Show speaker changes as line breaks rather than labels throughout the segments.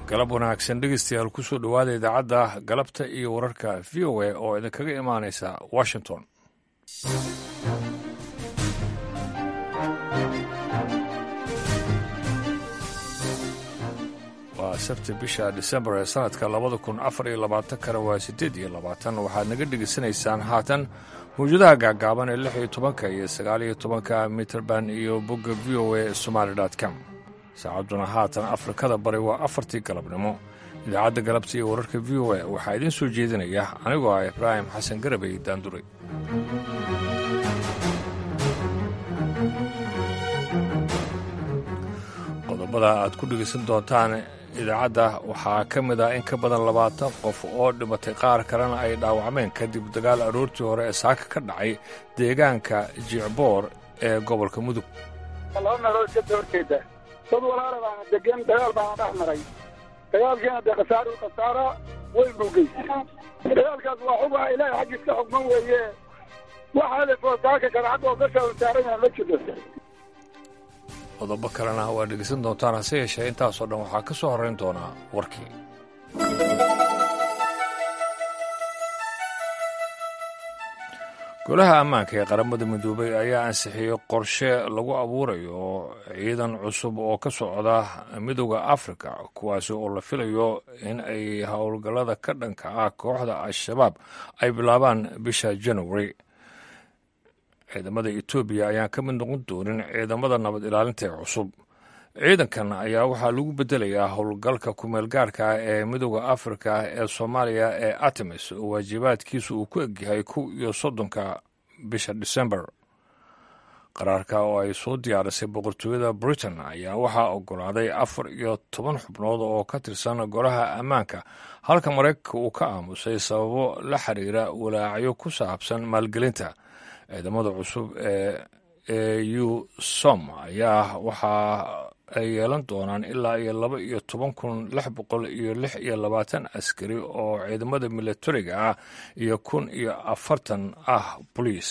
galab wanaagsan dhegeystayaal kusoo dhowaada idaacadda galabta iyo wararka v o a oo idinkaga imaanaysa washington. waa sabti bisha disembar ee sanadka 2024 waa 8 waxaad naga dhegeysanaysaan haatan mawjadaha gaagaaban ee 16 iyo 19 mitrband iyo bogga v o a somali.com. saacadduna haatan afrikada bari waa 4tii galabnimo. idaacadda galabta iyo wararka v o a waxaa idiin soo jeedinaya anigoo ah ibraahim xasan garabey daanduray. qodobada aad ku dhegaysan doontaan idaacadda waxaa ka mid ah in ka badan 20 qof oo dhimatay qaar kalena ay dhaawacmeen kadib dagaal aroortii hore ee saaka ka dhacay deegaanka jicboor ee gobolka mudug.
dad walaala baana degan dagaal baana dhex maray dagaalkiina dee khasaara weyn buu geystay. dagaalkaas waa xuba ilaahay xaggiiska xugman weeye waxa alefoo saaka kale xagga oo gasha saarana ma jirto.
qodobo kalena waa dhegeysan doontaan hase yeeshee intaasoo dhan waxaa ka soo horrayn doonaa warkii. golaha ammaanka ee qaramada midoobay ayaa ansixiyey qorshe lagu abuurayo ciidan cusub oo ka socda midowda afrika kuwaasi oo la filayo in ay howlgallada ka dhanka ah kooxda al-shabaab ay bilaabaan bisha january. ciidamada etoobiya ayaan ka mid noqon doonin ciidamada nabad ilaalinta ee cusub. ciidankan ayaa waxaa lagu bedelayaa howlgalka kumeelgaarka ah ee midowda afrika ee soomaaliya ee artemis oo waajibaadkiisu uu ku egyahay 31 bisha disembar. qaraarka oo ay soo diyaarisay boqortooyada britain ayaa waxaa oggolaaday 14 xubnood oo ka tirsan golaha ammaanka halka maraykanka uu ka aamusay sababo la xiriira walaacyo ku saabsan maalgelinta. ciidamada cusub ee som ayaa waxaa ay yeelan doonaan ilaa iyo 12,626 askari oo ciidamada milatariga ah iyo 1,040 ah boliis.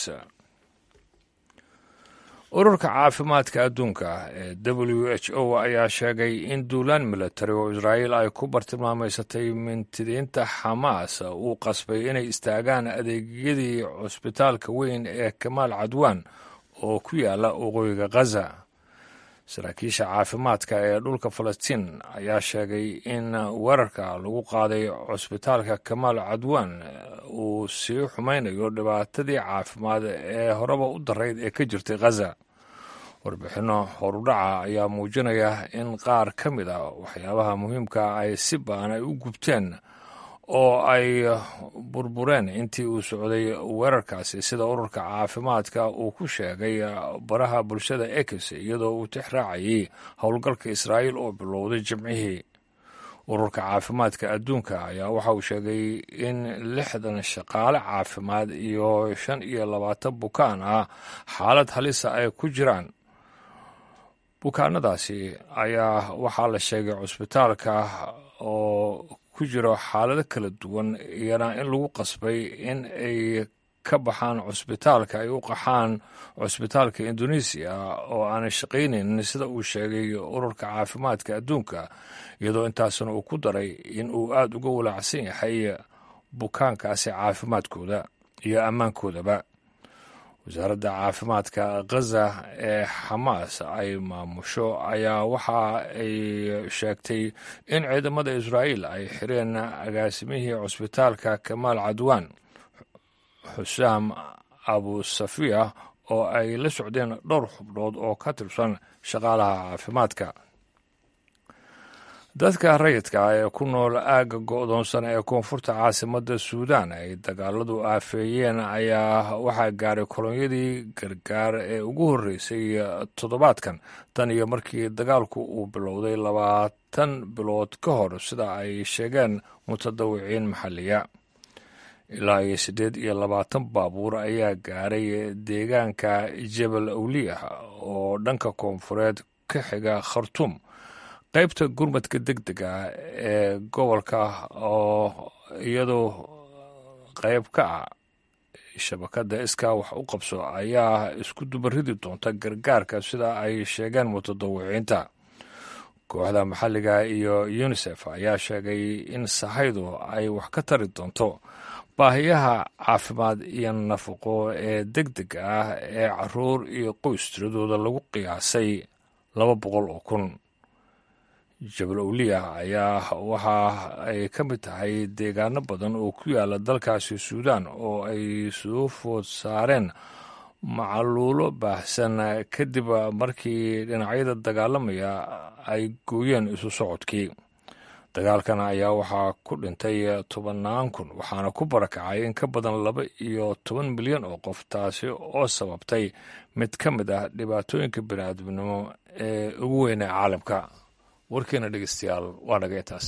ururka caafimaadka adduunka ee WHO ayaa sheegay in duulaan milatari oo israa'iil ay ku bartilmaamaysatay mintidiinta xamaas uu qasbay inay istaagaan adeegyadii cusbitaalka weyn ee kamaal cadwaan oo ku yaala waqooyiga ghaza. saraakiisha caafimaadka ee dhulka falastiin ayaa sheegay in weerarka lagu qaaday cusbitaalka kamaal cadwaan uu sii xumaynayo dhibaatadii caafimaad ee horeba u darayd ee ka jirtay ghaza. warbixinno horudhaca ayaa muujinaya in qaar ka mid a waxyaabaha muhiimka ay si ba'an ay u gubteen oo ay burbureen intii uu socday weerarkaasi sida ururka caafimaadka uu ku sheegay baraha bulshada X iyadoo uu tixraacayay howlgalka Israa'iil oo bilowday Jimcihii. ururka caafimaadka adduunka ayaa waxa uu sheegay in 60 shaqaale caafimaad iyo 25 bukaan ah xaalad halisa ay ku jiraan. bukaanadaasi ayaa waxaa la sheegay cusbitaalka oo ku jiro xaalado kala duwan iyana in lagu qasbay in ay ka baxaan cusbitaalka ay u qaxaan cusbitaalka Indonesia oo aanay shaqaynaynin sida uu sheegay ururka caafimaadka adduunka iyadoo intaasna uu ku daray in uu aad uga walaacsan yahay bukaankaasi caafimaadkooda iyo ammaankoodaba. wasaaradda caafimaadka ghaza ee xamaas ay maamusho ayaa waxa ay sheegtay in ciidamada israa'iil ay xireen agaasimihii cusbitaalka kamaal cadwaan xusaam abu safiya oo ay la socdeen dhowr xubnood oo ka tirsan shaqaalaha caafimaadka. dadka rayidka ah ee ku nool aagga go'doonsan ee koonfurta caasimadda suudaan ay dagaaladu aafeeyeen ayaa waxaa gaaray kolonyadii gargaar ee ugu horreysay toddobaadkan tan iyo markii dagaalku uu bilowday 20 bilood ka hor sida ay sheegeen mutadawiciin maxalliya. ilaa iyo 28 baabuur ayaa gaaray deegaanka jebel awliyah oo dhanka koonfureed ka xiga khartuum. qaybta gurmadka degdega ee gobolka oo iyadoo qayb ka ah shabakadda iskaa wax u qabso ayaa isku dubaridi doonta gargaarka sida ay sheegeen mutadawiciinta. kooxda maxalliga iyo unisef ayaa sheegay in sahaydu ay wax ka tari doonto baahiyaha caafimaad iyo nafaqo ee deg deg ah ee caruur iyo qoys tiradooda lagu qiyaasay 200,000. jabal owliya ayaa waxa ay ka mid tahay deegaano badan oo ku yaala dalkaasi suudaan oo ay soo food saareen macaluulo baahsan kadib markii dhinacyada dagaalamaya ay gooyeen isu socodkii. dagaalkan ayaa waxaa ku dhintay 10,000 waxaana ku barakacay in ka badan 12 milyan oo qof, taasi oo sababtay mid ka mid ah dhibaatooyinka bini'aadamnimo ee ugu weyn ee caalamka. warkeena dhegeystayaal waa naga intaas.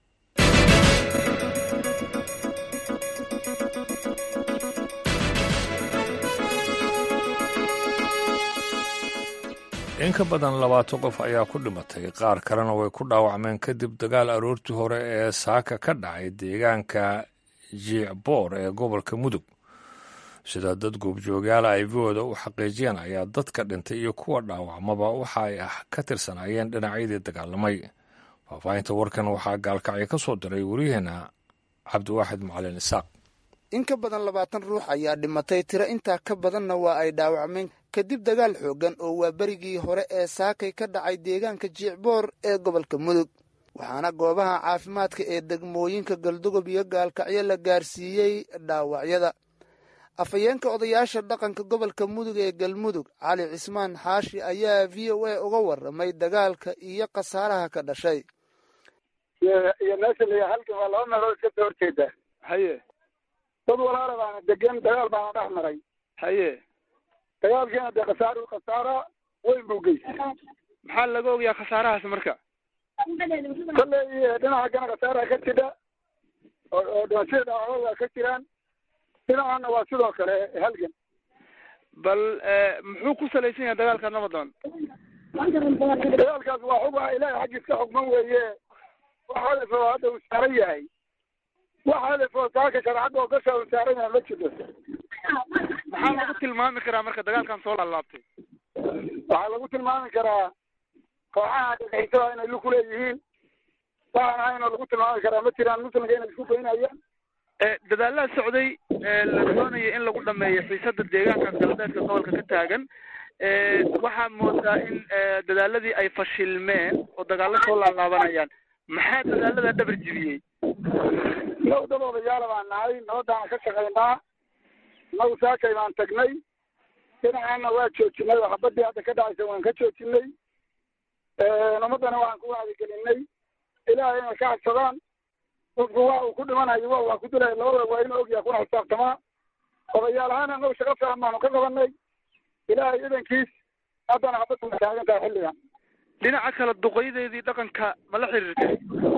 in ka badan 20 qof ayaa ku dhimatay, qaar kalena way ku dhaawacmeen kadib dagaal aroortii hore ee saaka ka dhacay deegaanka jiicboor ee gobolka mudug. sida dad goobjoogyaala ay vooda u xaqiijiyeen ayaa dadka dhintay iyo kuwa dhaawacmaba waxa ay ka tirsanaayeen dhinacyadii dagaalamay. faahfaahinta warkan waxaa gaalkacyo ka soo diray waryaheena cabdiwaaxid macalin isaaq.
in ka badan 20 ruux ayaa dhimatay, tiro intaa ka badanna waa ay dhaawacmeen kadib dagaal xooggan oo waa berigii hore ee saakay ka dhacay deegaanka jiicboor ee gobolka mudug. waxaana goobaha caafimaadka ee degmooyinka galdogob iyo gaalkacyo la gaarsiiyey dhaawacyada. afhayeenka odayaasha dhaqanka gobolka mudug ee galmudug cali cismaan xaashi ayaa v o a uga warramay dagaalka iyo khasaaraha ka dhashay.
iyo meesha la halkan waa 2 meelood iska soo horjeeda.
haye
dad walaala baana degan, dagaal baana dhex maray.
haye
dagaalkeena dee khasaara weyn buu geystay.
maxaa laga ogyaa khasaarahaas marka?
kolley dhinaca kana khasaara ka jidha oo dhimashada dhaawacooda waa ka jiraan, dhinacana waa sidoo kale halgan.
bal muxuu ku salaysan yahay dagaalka nabadoon?
dagaalkaas waa xug ilaahay xaggiis ka xugman weeye. wax hadafo hadda uu saaran yahay, wax hadafo saaka sharcadda oo gasha uu saaran yahay ma jiro.
maxaa lagu tilmaami karaa marka dagaalkan soo laalaabtay?
waxaa lagu tilmaami karaa kooxaha dhagaysaha inay lug ku leeyihiin. waxaan ahaynoo lagu tilmaami karaa ma jiraan, muslimka inay isku baynayaan.
dadaalada socday la doonaya in lagu dhameeyo xiisada deegaanka galbeedka gobolka ka taagan, waxaa moodaa in dadaaladii ay fashilmeen oo dagaalo soo laalaabanayaan. maxaa dadaalada dhabar jibiyey?
naw dad odayaala baan nahay, nabadaan ka shaqaynaa. naw saakay baan tagnay, dhinacaana waa joojinay oo xabadii hadda ka dhacaysa waan ka joojinay. ummadana waan ku wacdigelinay ilaahay inay ka cadsadaan. dadku waa uu ku dhimanayo waa ku dilaya, labada waa inuu ogyahay kuna xisaabtamaa. odayaal ahaan anagu shaqo fiican baanu ka qabanay, ilaahay idankiis haddana xabadda ma taagan tahay xilligan.
dhinaca kale duqeydeedii dhaqanka ma la xiriirtay?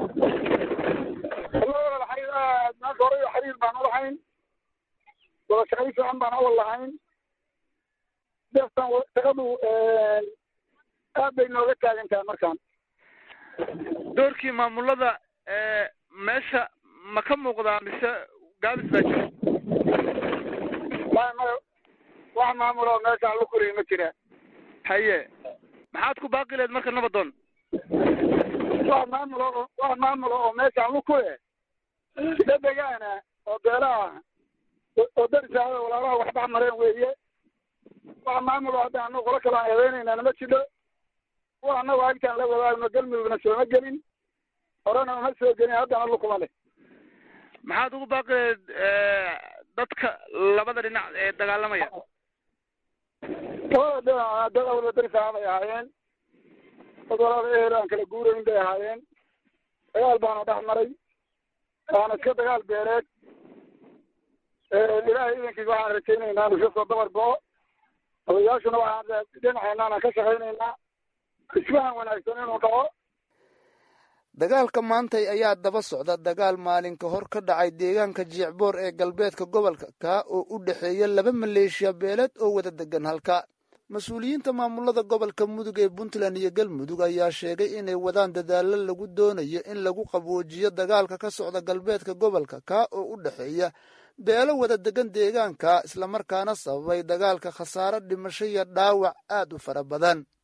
labadaba xiriir aad maanta hore iyo xiriir baan ulahayn, wada shaqayn fiican baan awal lahayn. deeftan shaqadu aad bay nooga taagan tahay markaan.
doorkii maamulada meesha ma ka muuqdaa mise gaabis baa jira?
maya wax maamuloo meesha lagu koriyay ma jira.
haye maxaad ku baaqi leed marka nabadoon?
wax maamulo oo meesha lagu kore dedegaana oo beelaha oo darisaada walaalaha wax dhex mareen weeye. wax maamulo hadda anagu qolo kale aan eedeynayna ma jiro. wax anagu agtaan la wadaagno galmudugna sooma gelin, horena uma soo gelin, haddana lukuma leh.
maxaad ugu baaqi leed dadka labada dhinac ee dagaalamaya?
labada dhinac dad awla darisaa bay ahaayeen, dad walaala ehel aan kala guurayn bay ahaayeen. dagaal baana dhex maray, waana iska dagaal beeleed. ilaahay idankiis waxaan rajaynaynaa inu iska soo dabar go'o. odayaashuna waxaan dhinaceennaan ka shaqaynaynaa isfahan wanaagsan inuu dhaco.
dagaalka maantay ayaa daba socda dagaal maalin ka hor ka dhacay deegaanka jiicboor ee galbeedka gobolka kaa oo u dhexeeya 2 maleeshiya beeleed oo wada degan halka. mas-uuliyiinta maamulada gobolka mudug ee puntland iyo galmudug ayaa sheegay inay wadaan dadaalo lagu doonayo in lagu qaboojiyo dagaalka ka socda galbeedka gobolka kaa oo u dhexeeya beelo wada degan deegaanka, islamarkaana sababay dagaalka khasaare dhimasho iyo dhaawac aad u fara badan.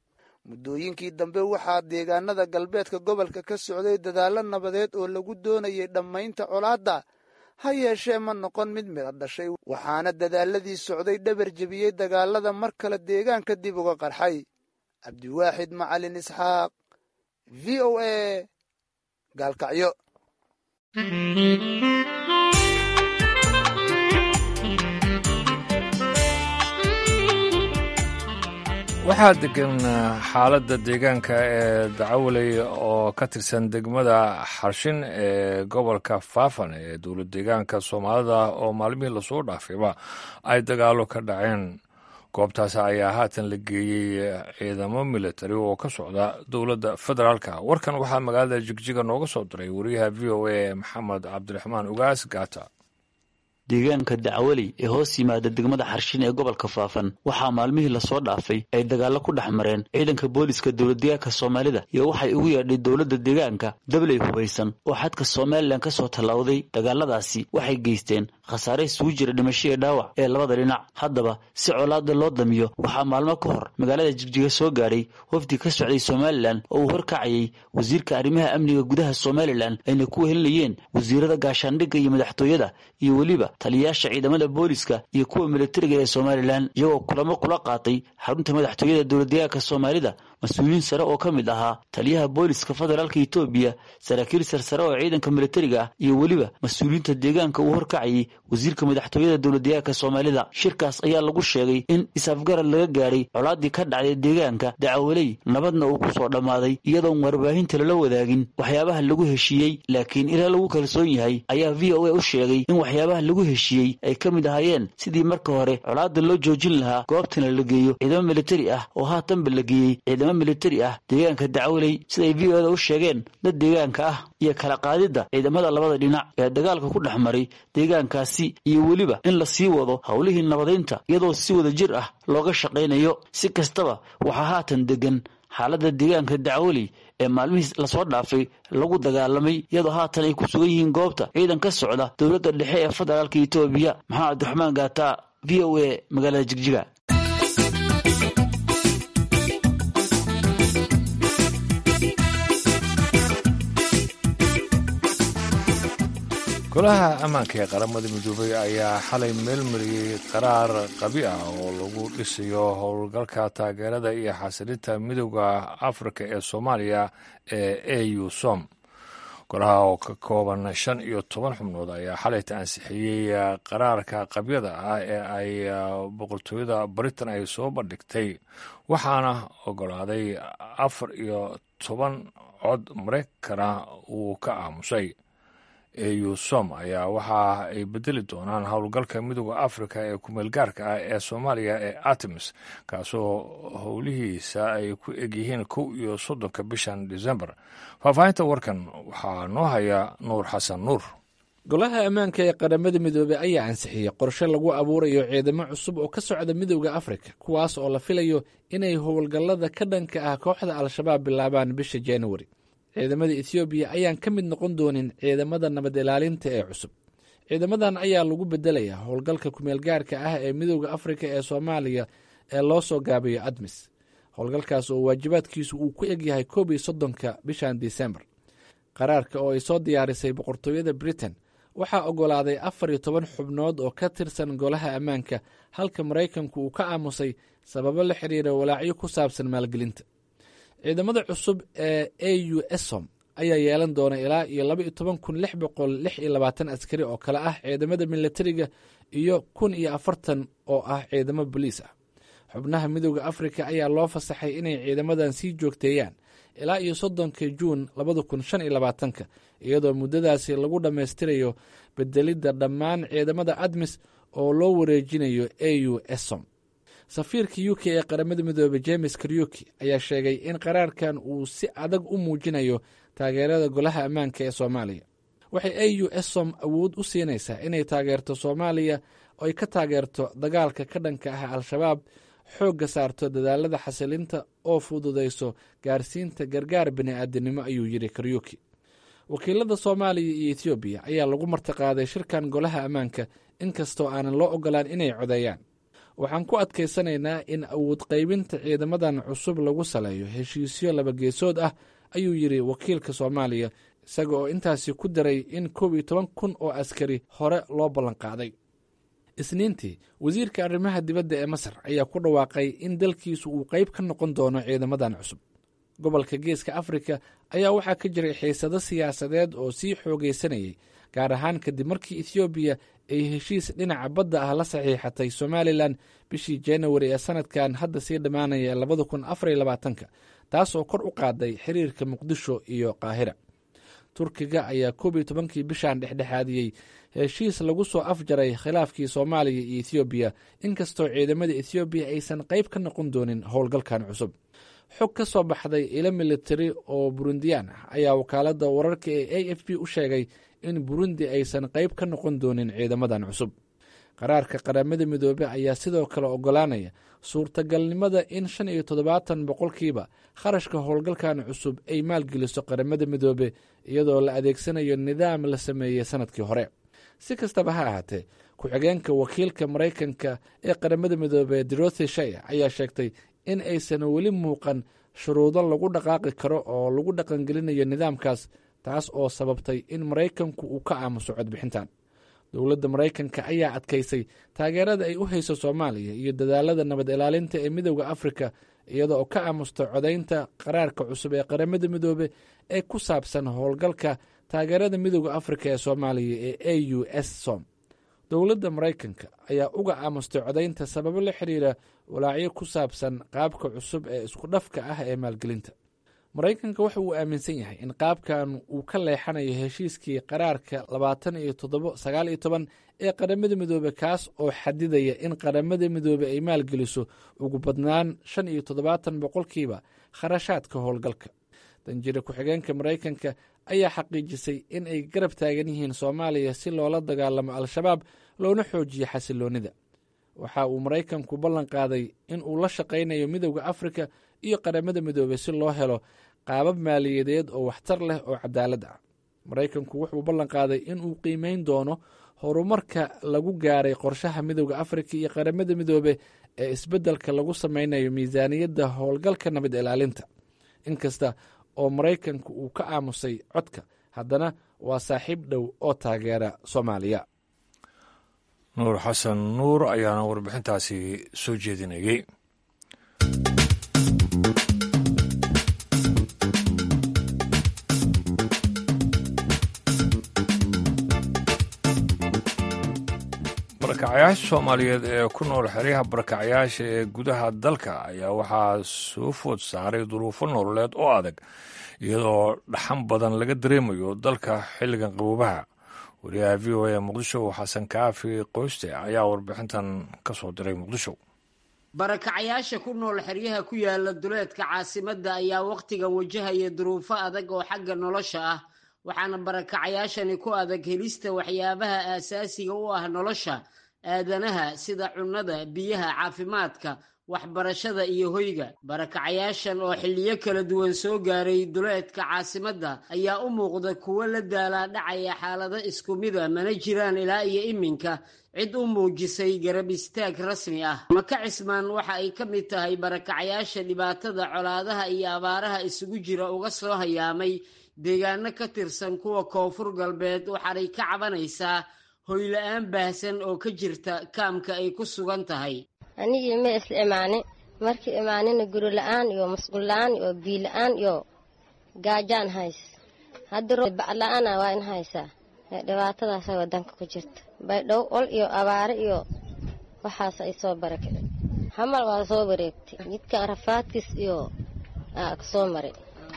muddooyinkii dambe waxaa deegaanada galbeedka gobolka ka socday dadaallo nabadeed oo lagu doonayay dhammaynta colaadda ha yeeshee ma noqon mid midha dhashay waxaana dadaaladii socday dhabar jebiyey dagaalada mar kale deegaanka dib uga qarxay cabdiwaaxid macalin isxaaq v o a gaalkacyo
waxaa degan xaaladda deegaanka ee dacawaley oo ka tirsan degmada xarshin ee gobolka faafan ee dowlad deegaanka soomaalida oo maalmihii lasoo dhaafayba ay dagaalo ka dhaceen goobtaas ayaa haatan la geeyey ciidamo militari oo ka socda dowladda federaalka warkan waxaa magaalada jigjiga nooga soo diray wariyaha v o a maxamed cabdiraxmaan ugaas gaata
deegaanka dacwaley ee hoos yimaada degmada xarshin ee gobolka faafan waxaa maalmihii lasoo dhaafay ay dagaallo ku dhex mareen ciidanka booliska dowladdeegaanka soomaalida iyo waxay ugu yeedhay dowladda deegaanka dabley hubaysan oo xadka somalilan ka soo tallawday dagaaladaasi waxay geysteen khasaare isugu jira dhimasho iyo dhaawac ee labada dhinac haddaba si colaada loo damiyo waxaa maalmo ka hor magaalada jigjiga soo gaadhay wafdi ka socday somalilan oo uu horkacayay wasiirka arrimaha amniga gudaha somalilan ayna ku wehelinayeen wasiirada gaashaandhigga iyo madaxtooyada iyo weliba taliyayaasha ciidamada booliska iyo kuwa militariga ee somalilan iyagoo kulamo kula qaatay xarunta madaxtooyada dowladdeegaanka soomaalida mas-uuliyiin sare oo ka mid ahaa taliyaha booliska federaalka etoobiya saraakiil sarsare oo ciidanka militariga ah iyo weliba mas-uuliyiinta deegaanka uu horkacayay wasiirka madaxtooyada dowladdeegaanka soomaalida shirkaas ayaa lagu sheegay in is-afgarad laga gaadhay colaadii ka dhacday deegaanka dacawaley nabadna uu ku soo dhammaaday iyadoon warbaahinta lala wadaagin waxyaabaha lagu heshiiyey laakiin ilaa lagu kalsoon yahay ayaa v o a u sheegay in waxyaabaha lagu heshiiyey ay ka mid ahaayeen sidii marka hore colaada loo joojin lahaa goobtana la geeyo ciidamo militari ah oo haatanba la geeyey ciidamo militari ah deegaanka dacwaley siday v o da u sheegeen dad deegaanka ah iyo kala qaadidda ciidamada labada dhinac ee dagaalka ku dhex maray deegaankaasi iyo weliba in la sii wado howlihii nabadaynta iyadoo si wada jir ah looga shaqaynayo si kastaba waxaa haatan degan xaaladda deegaanka dacwaley ee maalmihii lasoo dhaafay lagu dagaalamay iyadoo haatan ay ku sugan yihiin goobta ciidan ka socda dowladda dhexe ee federaalka etoobiya maxamed cabdiraxmaan gaata v o a magaalada jigjiga
golaha ammaanka ee qaramada midoobay ayaa xalay meelmariyey qaraar qabi ah oo lagu dhisayo howlgalka taageerada iyo xasilinta midooda afrika ee soomaaliya ee au som golaha oo ka kooban 15 xubnood ayaa xalayta ansixiyey qaraarka qabyada ah ee ay boqortooyada britain ay soo bandhigtay waxaana ogolaaday 14 cod maraykana uu ka aamusay au som ayaa waxa ay bedeli doonaan howlgalka midooda afrika ee kumeelgaarka ah ee soomaaliya ee artemis kaasoo howlihiisa ay ku egyihiin 31 bishan december faahfaahinta warkan waxaa noo haya nuur xasan nuur
golaha ammaanka ee qaramada midoobey ayaa ansixiyey qorshe lagu abuurayo ciidamo cusub oo ka socda midooda afrika kuwaas oo la filayo inay howlgallada ka dhanka ah kooxda al-shabaab bilaabaan bisha januari ciidamada etoobiya ayaan ka mid noqon doonin ciidamada nabad ilaalinta ee cusub ciidamadan ayaa lagu bedelayaa howlgalka kumeelgaarka ah ee midooda afrika ee soomaaliya ee loo soo gaabiyo admis howlgalkaas oo waajibaadkiisu uu ku egyahay 31 bishan disembar qaraarka oo ay soo diyaarisay boqortooyada britain waxaa ogolaaday 14 xubnood oo ka tirsan golaha ammaanka halka maraykanku uu ka aamusay sababo la xiriira walaacyo ku saabsan maalgelinta ciidamada cusub ee au som ayaa yeelan doona ilaa iyo 12,626 askari oo kale ah ciidamada militariga iyo 1,040 oo ah ciidamo boliis ah xubnaha midooda afrika ayaa loo fasaxay inay ciidamadan sii joogteeyaan ilaa iyo 30 juun 2025 iyadoo muddadaasi lagu dhammaystirayo bedelidda dhammaan ciidamada admis oo loo wareejinayo au som safiirka u k ee qaramada midoobey james karyuki ayaa sheegay in qaraarkan uu si adag u muujinayo taageerada golaha ammaanka ee soomaaliya waxay au som awood u siinaysaa inay taageerto soomaaliya oo ay ka taageerto dagaalka ka dhanka ah al-shabaab xoogga saarto dadaalada xasilinta oo fududayso gaarsiinta gargaar bini'aadanimo ayuu yidhi karyuki wakiilada soomaaliya iyo etoobiya ayaa lagu martiqaaday shirkan golaha ammaanka inkastoo aanan loo ogolaan inay codeeyaan waxaan ku adkaysanaynaa in awood qaybinta ciidamadan cusub lagu saleeyo heshiisyo labageesood ah ayuu yidhi wakiilka soomaaliya isaga oo intaasi ku daray in 11,000 oo askari hore loo ballanqaaday. isniintii wasiirka arrimaha dibadda ee masar ayaa ku dhawaaqay in dalkiisu uu qayb ka noqon doono ciidamadan cusub. gobolka geeska afrika ayaa waxaa ka jiray xiisado siyaasadeed oo sii xoogaysanayay gaar ahaan kadib markii ethoobiya ay heshiis dhinaca badda ah la saxiixatay somalilan bishii januari ee sanadkan hadda sii dhammaanaya 2024 taas oo kor u qaaday xiriirka muqdisho iyo qaahira. turkiga ayaa 11kii bishan dhexdhexaadiyey heshiis lagu soo afjaray khilaafkii soomaaliya iyo ethoobiya inkastoo ciidamada ethoobiya aysan qayb ka noqon doonin howlgalkan cusub. xog ka soo baxday ilo militari oo burundiyaan ah ayaa wakaaladda wararka ee AFP u sheegay in burundi aysan qayb ka noqon doonin ciidamadan cusub. qaraarka qaramada midoobe ayaa sidoo kale ogolaanaya suurtagalnimada in 75% kharashka howlgalkan cusub ay maalgeliso qaramada midoobe iyadoo la adeegsanayo nidaam la sameeyey sanadkii hore. si kastaba ha ahaatee ku-xigeenka wakiilka maraykanka ee qaramada midoobe Dorothy Shea ayaa sheegtay in aysan weli muuqan shuruudo lagu dhaqaaqi karo oo lagu dhaqangelinayo nidaamkaas, taas oo sababtay in maraykanku uu ka aamuso codbixintan. dowladda maraykanka ayaa adkaysay taageerada ay u hayso soomaaliya iyo dadaalada nabad ilaalinta ee midowda afrika iyada oo ka aamusta codaynta qaraarka cusub ee qaramada midoobe ee ku saabsan howlgalka taageerada midowda afrika ee soomaaliya ee AUSSOM. dowladda maraykanka ayaa uga aamustay codaynta sababo la xiriira walaacyo ku saabsan qaabka cusub ee isku dhafka ah ee maalgelinta. maraykanka waxa uu aaminsan yahay in qaabkan uu ka leexanayo heshiiskii qaraarka 2719 ee qaramada midoobe kaas oo xadidaya in qaramada midoobe ay maalgeliso ugu badnaan 75% kharashaadka howlgalka. danjire ku-xigeenka maraykanka ayaa xaqiijisay in ay garab taagan yihiin soomaaliya si loola dagaalamo al-shabaab loona xoojiyo xasiloonida. waxa uu maraykanku ballan qaaday in uu la shaqaynayo midowda afrika iyo qaramada midoobe si loo helo qaabab maaliyadeed oo waxtar leh oo cadaalad ah. maraykanku wuxuu ballan qaaday in uu qiimeyn doono horumarka lagu gaaray qorshaha midowda afrika iyo qaramada midoobe ee isbeddelka lagu samaynayo miisaaniyadda howlgalka nabad ilaalinta. inkasta oo maraykanku uu ka aamusay codka, haddana waa saaxiib dhow oo taageera soomaaliya.
nuur xasan nuur ayaana warbixintaasi soo jeedinayay. barakacayaasha soomaaliyeed ee ku nool xeryaha barakacayaasha ee gudaha dalka ayaa waxaa soo food saaray duruufo nololeed oo adag iyadoo dhaxan badan laga dareemayo dalka xilligan qaboobaha. wariyaha v o a muqdisho xasan kaafi qoyste ayaa warbixintan ka soo diray muqdisho.
barakacayaasha ku nool xeryaha ku yaala duleedka caasimadda ayaa wakhtigan wajahaya duruufo adag oo xagga nolosha ah, waxaana barakacayaashani ku adag helista waxyaabaha aasaasiga u ah nolosha aadanaha sida cunnada, biyaha, caafimaadka, waxbarashada iyo hoyga. barakacayaashan oo xilliyo kala duwan soo gaaray duleedka caasimadda ayaa u muuqda kuwo la daalaa dhacaya xaalado isku mida, mana jiraan ilaa iyo iminka cid u muujisay garab istaag rasmi ah. maka cismaan waxa ay ka mid tahay barakacayaasha dhibaatada colaadaha iyo abaaraha isugu jira uga soo hayaamay deegaano ka tirsan kuwa koonfur galbeed. waxaanay ka cabanaysaa hoyla-aan baahsan oo ka jirta kaamka ay ku sugan tahay.
anigii ma isla imaanin, markii imaanina guri la-aan iyo masquul la-aan iyo biyo la-aan iyo gaajaan hays. hadda bacla-aana waa in haysaa dhibaatadaasa wadanka ku jirta. baydhow ol iyo abaare iyo waxaas ay soo barakaceen. hamal waa soo wareegtay jidkan rafaadkiis iyo kasoo maray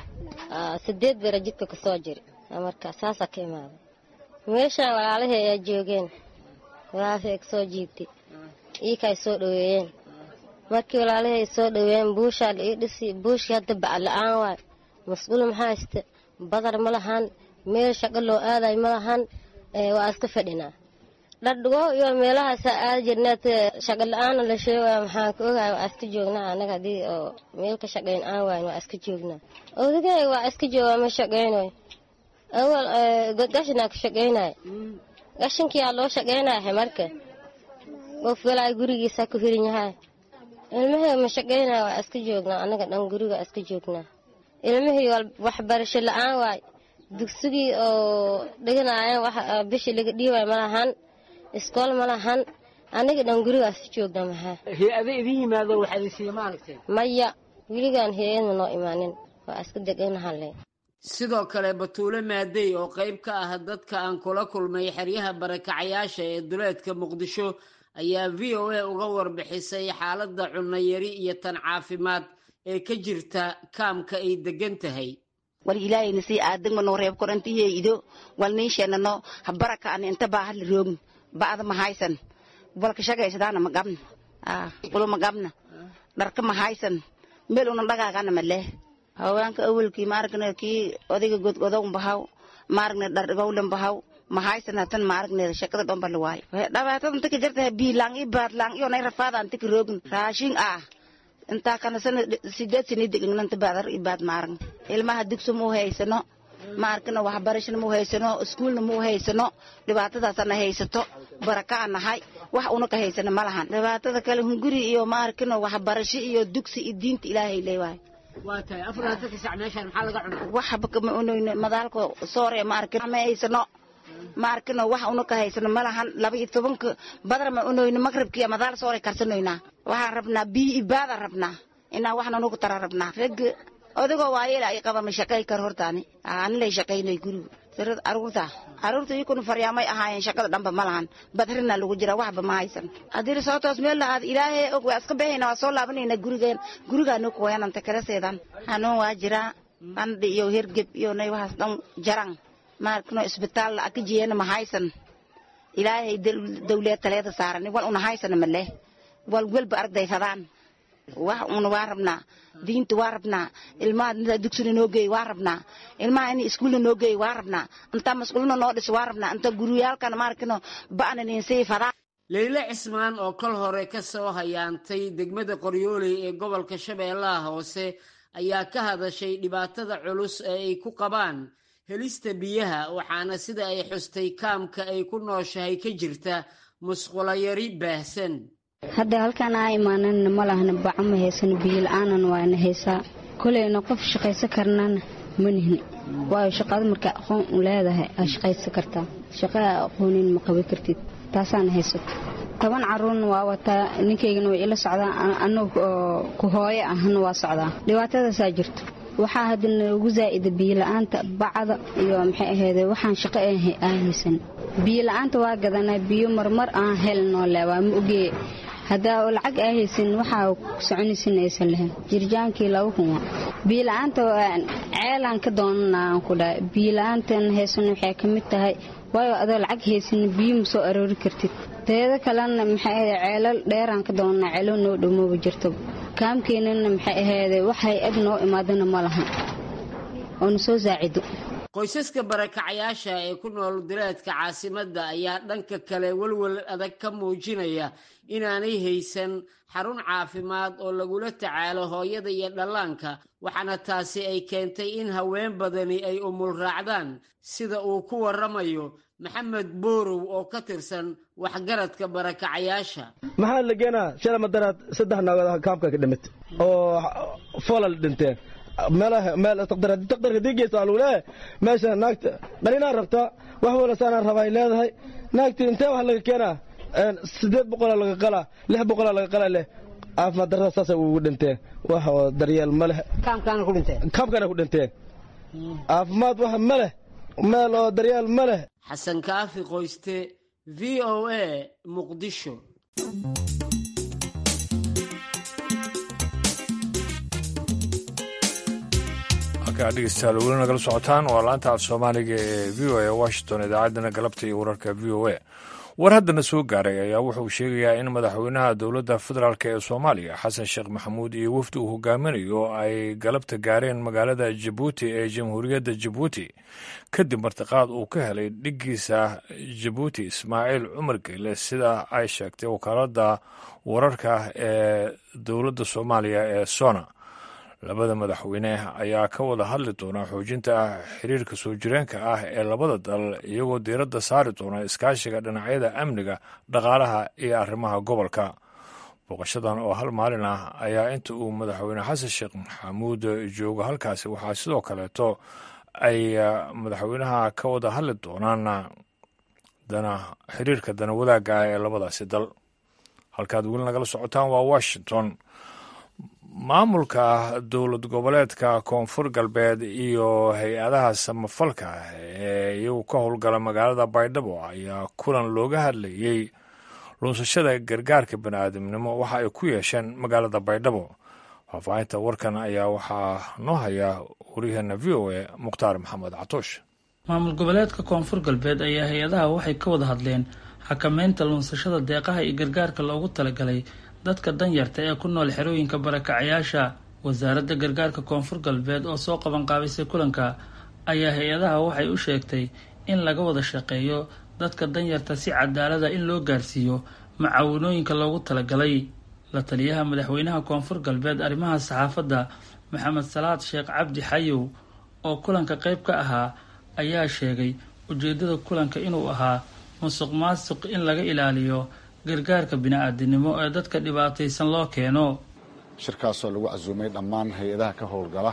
8 bera jidka kasoo jiri. marka saasaa ka imaaday meeshaan walaalahii ayaa joogeen, walaalahii ay kasoo jiibtay iikaay soo dhaweeyeen. markii walaalahii ay soo dhaweeyeen buushaa la ii dhisi. buushii hadda bac la-aan waay, masquul maxaa haysta, badar ma lahan, meel shaqo loo aaday ma lahan. waa iska fadhinaa dhardhigo iyo meelahaasaa aada jirneed. shaqo la-aana la sheegaya maxaan ka ogahay, waa iska joognaa anaga haddii oo meel ka shaqayn aan waayn waa iska joognaa. odigay waa iska joogaa ma shaqaynoy. awal gashinaa ka shaqaynaya, gashinkiyaa loo shaqaynaya. marka qof walaa gurigiisa ku xiran yahay ilmahii ma shaqaynaa waa iska joognaa anaga dhan guriga iska joognaa ilmihii waxbarasho la'aan waay dugsigii oo dhiganaayeen wax bishii laga dhiibay ma lahan iskool ma lahan aniga dhan gurigaas joognaa maxaa
hay-ada idin yimaado waxaad isiiya ma aragteen
maya weligaan hay-ad ma noo imaanin waa iska deganahalle
sidoo kale Batuule Maadey oo qayb ka ah dadka aan kula kulmay xeryaha barakacayaasha ee duleedka Muqdisho ayaa VOA uga warbixisay xaaladda cunno yari iyo tan caafimaad ee ka jirta kaamka ay degan tahay
wal ilaahayna si aadagma noo reeb korantiye ido wal niisheenano baraka aan inta baahad roog baad ma haysan balka shaqaysadana ma gabna qulo ma gabna dharka ma haysan meel una dhagaagana ma leh haweenka awalkii maaragna kii odayga godgodow bahaw maaragna dhar gowlan bahaw ma haysan tan maaragna shaqada dhanba la waay dhawaatada inta ka jirta biilang ibaadlang iyo nay rafaada inta ka roogin raashin inta kana sana 8 sano degnanta baadar ibaad maaragna ilmaha dugso mu haysano maarkana waxbarashada mu haysano iskuulna mu haysano dhibaatadaasna haysato baraka nahay wax una ka haysano malahan dhibaatada kale hunguri iyo maarkana waxbarasho iyo dugsi diinta ilaahay leeyahay
waatay afraadka sac meeshan maxaa laga cunaa
waxba kama unayno madaalka soore maarkana ma haysano maarkana wax una ka haysano malahan 12 badar ma unayno magribkiya madaal soore karsanayna waxaan rabnaa bii ibaada rabnaa ina waxna nagu tararabnaa rag odagoo waayela ay qaba ma shaqay kar hortaani aan la shaqaynay guriga sirad arurta ikun faryaamay ahaayeen shaqada dhanba malahan badrina lagu jira waxba ma haysan adir sootos meel la aad ilaahay og waa iska bixina waa soo laabanayna gurigaanu ku wayananta kala seedan hanuun waa jira qandhi iyo hergeb iyo nay waxaas dhan jarang maarkano isbitaal la akajiyana ma haysan ilaahay dawlad taleeda saaran wal una haysan ma leh wal walba arday fadaan wax una waa rabnaa diinta waa rabnaa ilmaha dugsiga noo geey waa rabnaa ilmaha in iskuulna noo geey waa rabnaa inta mas'uulna noo dhis waa rabnaa inta guriyaalkan maarkano baanan sii fadaa
Leyle Cismaan oo kal hore ka soo hayaantay degmada Qoryooley ee gobolka Shabeellaha Hoose ayaa ka hadashay dhibaatada culus ee ay ku qabaan helista biyaha waxaana sida ay xustay kaamka ay ku nooshahay ka jirta musqulo yari baahsan
hadda halkan ay imaaneen ma lahna bacma haysan biyo la'aan waana haysaa kuleena qof shaqaysan karnana manihni waayo shaqada marka aqoon u leedahay aad shaqaysan kartaa shaqada aqoonin ma qaban kartid taasaan haysato 10 caruun waa wata ninkeygana way ila socdaan anagu ku hooyo ahna waa socdaa dhibaatadaas jirto waxaa hadana ugu zaa'id biyo la'aanta bacda iyo maxay ahayd waxaan shaqo haysan biyo la'aanta waa gadanaa biyo marmar aan helno leewa ma ogee hada lacag haysan waxa soconaysan lahayn jirjaankii 2 biyo la'aanta ceelan ka doonaa ku dhaay biyo la'aantan haysan waxay kamid tahay waayo adoo lacag haysan biyo ma soo aroori kartid teeda kalena maxay ahayd ceelal dheeraan ka doonaa ceelo noo dhumooba jirto kaamkeenana maxay ahayd waxay ad noo imaadana ma laha oo soo zaacido
qoysaska barakacayaasha ee ku nool duleedka caasimadda ayaa dhanka kale walwal adag ka muujinaya inaanay haysan xarun caafimaad oo lagula tacaalo hooyada iyo dhallaanka waxaana taasi ay keentay in haween badani ay umul raacdaan sida uu ku waramayo Maxamed Boorow oo ka tirsan waxgaradka barakacayaasha
maxaa la geenaa shala madaraad 3 naagada kaamka ka dhimid oo foolal dhinteen meel taqdarka digeesa alule meesha naagta dhalina rabta wax wala saana rabay leedahay naagta intee wax laga keenaa 800 laga qala 600 laga qala leh caafimaad darada saas ugu dhinteen wax daryeel ma leh kaamkana ku dhinteen caafimaad wax ma leh meel oo daryeel ma leh
Xasan Kaafi Qoyste VOA Muqdisho
dhegeystayaal weli nagala socotaan waa laanta af soomaaliga ee VOA Washington idaacadana galabta iyo wararka VOA war haddana soo gaaray ayaa wuxuu sheegayaa in madaxweynaha dowladda federaalk ee Soomaaliya Xasan Sheekh Maxamuud iyo wafdi uu hogaaminayo ay galabta gaareen magaalada Djibouti ee Jamhuuriyadda Djibouti kadib martiqaad uu ka helay dhigiisa Djibouti Ismaaciil Cumar Geyle sida ay sheegtay wakaaladda wararka ee dowladda Soomaaliya ee Sona labada madaxweyne ayaa ka wada hadli doona xoojinta xiriirka soo jireenka ah ee labada dal iyagoo diiradda saari doona iskaashiga dhinacyada amniga dhaqaalaha iyo arrimaha gobolka booqashadan oo hal maalin ah ayaa inta uu madaxweyne xasan sheekh maxamuud joogo halkaasi waxaa sidoo kaleeto ay madaxweynaha ka wada hadli doonaan xiriirka dana wadaagga ah ee labadaasi dal halkaad weli nagala socotaan waa washington. maamulka dowlad goboleedka koonfur galbeed iyo hay-adaha samafalka ee iyagu ka howlgala magaalada baydhabo ayaa kulan looga hadlayey lunsashada gargaarka bani'aadamnimo waxa ay ku yeesheen magaalada baydhabo. faahfaahinta warkan ayaa waxaa noo haya waryaheena v o a mukhtaar maxamed catoosh.
maamul goboleedka koonfur galbeed ayaa hay-adaha waxay ka wada hadleen xakameynta lunsashada deeqaha iyo gargaarka loogu talagalay dadka danyarta ee ku nool xerooyinka barakacayaasha. wasaaradda gargaarka koonfur galbeed oo soo qabanqaabisay kulanka ayaa hay-adaha waxay u sheegtay in laga wada shaqeeyo dadka danyarta si cadaalada in loo gaarsiiyo macaawinooyinka loogu talagalay. la taliyaha madaxweynaha koonfur galbeed arrimaha saxaafadda maxamed salaad sheekh cabdi xayow oo kulanka qayb ka ahaa ayaa sheegay ujeedada kulanka inuu ahaa musuq maasuq in laga ilaaliyo gargaarka bini-aadinimo ee dadka dhibaataysan loo keeno.
shirkaasoo lagu casuumay dhammaan hay-adaha ka howlgala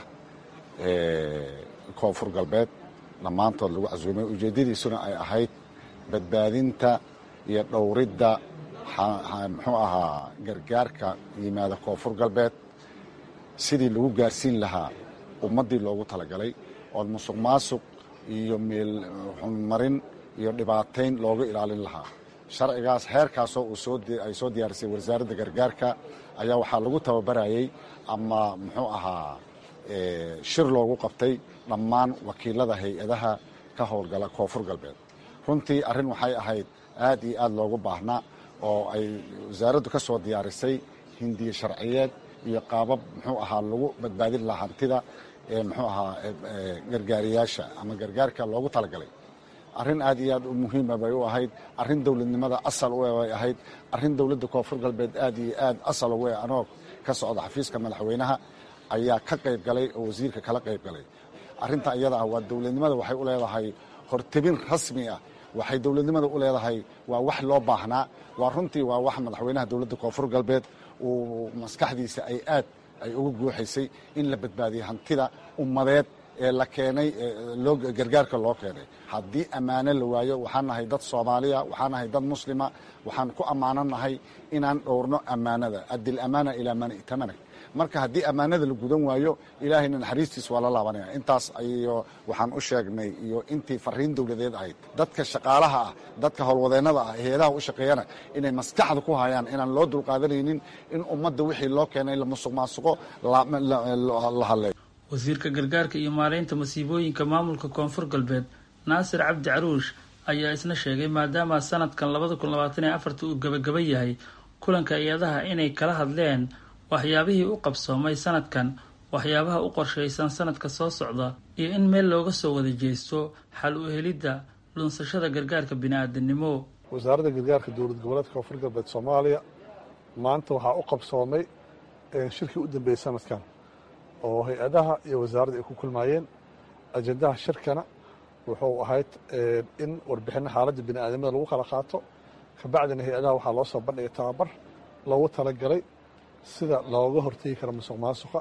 koonfur galbeed dhammaantood lagu casuumay ujeeddadiisuna ay ahayd badbaadinta iyo dhowridda muxuu ahaa gargaarka yimaada koonfur galbeed sidii lagu gaarsiin lahaa ummaddii loogu talagalay oo musuq maasuq iyo meel xunmarin iyo dhibaatayn looga ilaalin lahaa. sharcigaas heerkaasoo ay soo diyaarisay wasaaradda gargaarka ayaa waxaa lagu tababarayay ama muxuu ahaa shir loogu qabtay dhammaan wakiilada hay-adaha ka howlgala koonfur galbeed. runtii arrin waxay ahayd aad iyo aad loogu baahnaa oo ay wasaaraddu ka soo diyaarisay hindiye sharciyeed iyo qaabab muxuu ahaa lagu badbaadin lahaa hantida muxuu ahaa gargaariyaasha ama gargaarka loogu talagalay. arrin aad iyo aad u muhiima bay u ahayd, arrin dowladnimada asal u bay ahayd, arrin dowladda koonfur galbeed aad iyo aad asal ugu anoo ka socda xafiiska madaxweynaha ayaa ka qayb galay oo wasiirka kala qayb galay. arrinta iyada ah waa dowladnimada waxay u leedahay hortebin rasmi ah, waxay dowladnimada u leedahay waa wax loo baahnaa, waa runtii waa wax madaxweynaha dowladda koonfur galbeed uu maskaxdiisa ay uga guuxaysay in la badbaadiyo hantida ummadeed ee la keenay gargaarka loo keenay. haddii ammaano la waayo waxaan nahay dad soomaaliya, waxaan nahay dad muslima, waxaan ku ammaananahay inaan dhowrno ammaanada, addil amaana ilaa man i'tamana. marka haddii ammaanada la gudan waayo ilaahayna naxariistiis waa la laabanaya. intaas ayo waxaan u sheegnay iyo intii fariin dowladeed ahayd dadka shaqaalaha ah, dadka howlwadeennada ah, hay-adaha u shaqeeyana inay maskaxda ku hayaan inaan loo dulqaadanaynin in ummadda wixii loo keenay la musuq maasuqo la hadleeyo.
wasiirka gargaarka iyo maaraynta masiibooyinka maamulka koonfur galbeed naasir cabdi caruush ayaa isna sheegay maadaama sanadkan 2024 uu gabagaba yahay kulanka hay-adaha inay kala hadleen waxyaabihii u qabsoomay sanadkan, waxyaabaha u qorshaysan sanadka soo socda iyo in meel looga soo wada jeesto xal u helidda lunsashada gargaarka bini-aadinimo.
wasaaradda gargaarka dowlad goboleedka koonfur galbeed soomaaliya maanta waxaa u qabsoomay shirkii u dambeeyey sanadkan oo hay-adaha iyo wasaaradda ay ku kulmaayeen. ajendaha shirkana wuxuu ahayd in warbixinna xaaladda bini-aadamada lagu kala qaato, kabacdina hay-adaha waxaa loo soo bandhigay tababar loogu talagalay sida looga hortegi karo musuq maasuqa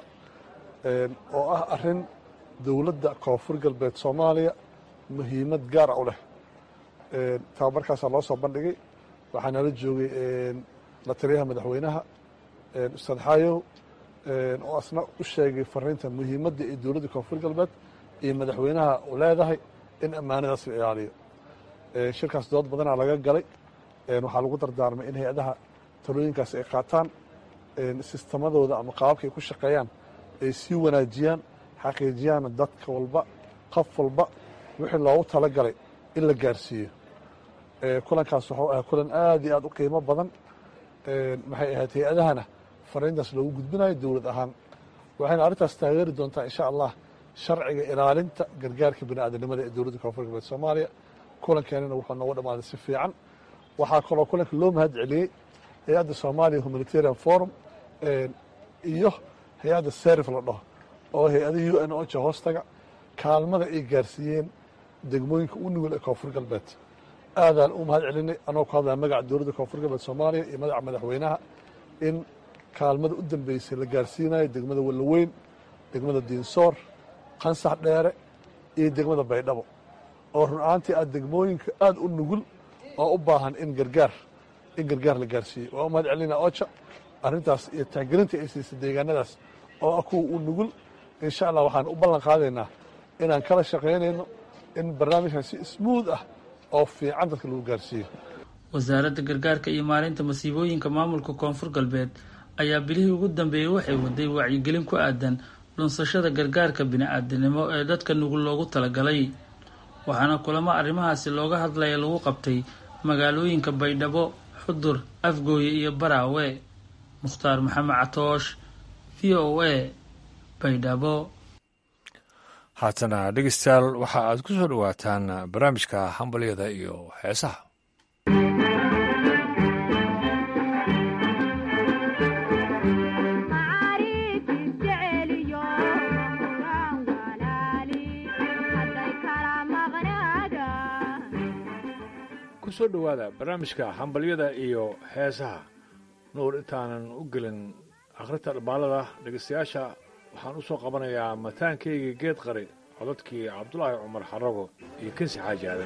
oo ah arrin dowladda koonfur galbeed soomaaliya muhiimad gaara u leh. tababarkaasaa loo soo bandhigay, waxaa nala joogay la taliyaha madaxweynaha ustaad xaayow oo asna u sheegay fariinta muhiimadda ee dowladda koonfur galbeed iyo madaxweynaha u leedahay in ammaanadaas la ilaaliyo. shirkaas dood badanaa laga galay, waxaa lagu dardaarmay in hay-adaha talooyinkaas ay qaataan, sistemadooda ama qaababka ay ku shaqeeyaan ay sii wanaajiyaan, xaqiijiyaan dadka walba qof walba wixii loogu talagalay in la gaarsiiyo. kulankaas wuxuu ahaa kulan aad iyo aad u qiimo badan. maxay ahayd hay-adahana fariintaas loogu gudbinayo dowlad ahaan, waxayna arrintaas taageeri doontaa insha allah sharciga ilaalinta gargaarka bini-aadanimada ee dowladda koonfur galbeed soomaaliya. kulankeenana wuxuu noogu dhammaaday si fiican. waxaa kaloo kulanka loo mahad celiyey hay-adda Soomaaliya Humanitarian Forum iyo hay-adda Serif la dhaho oo hay-adaha UN OCHA hoostaga kaalmada ay gaarsiiyeen degmooyinka u nugul ee koonfur galbeed aadaan u mahad celinay anoo ku hadlaya magaca dowladda koonfur galbeed soomaaliya iyo magaca madaxweynaha in kaalmada u dambeysay la gaarsiinayo degmada Wallaweyn, degmada Diinsoor, Qansax Dheere iyo degmada Baydhabo oo run ahaantii aad degmooyinka aad u nugul oo u baahan in gargaar la gaarsiiyo. waa u mahad celinaa OCHA arrintaas iyo tixgelinta ay siisay deegaanadaas oo ah kuwa u nugul. insha allah waxaan u ballan qaadaynaa inaan kala shaqaynayno in barnaamijkan si smooth ah oo fiican dadka lagu gaarsiiyo.
wasaaradda gargaarka iyo maareynta masiibooyinka maamulka koonfur galbeed ayaa bilihii ugu dambeeyey waxay waday wacyigelin ku aadan lunsashada gargaarka bini-aadanimo ee dadka nugul loogu talagalay, waxaana kulamo arrimahaasi looga hadlaya lagu qabtay magaalooyinka Baydhabo, Xudur, Afgooye iyo Baraawe. Mukhtaar Maxamed Catoosh, VOA, Baydhabo.
haatana dhegeystayaal waxa aad ku soo dhawaataan barnaamijka hambalyada iyo heesaha. kusoo dhawaada barnaamijka hambalyada iyo heesaha. nuur, intaanan u gelin akhrinta dhambaalada dhegeystayaasha waxaan u soo qabanayaa mataankayga geed qari codadkii cabdulaahi cumar xarago iyo kansi xaaji aadan.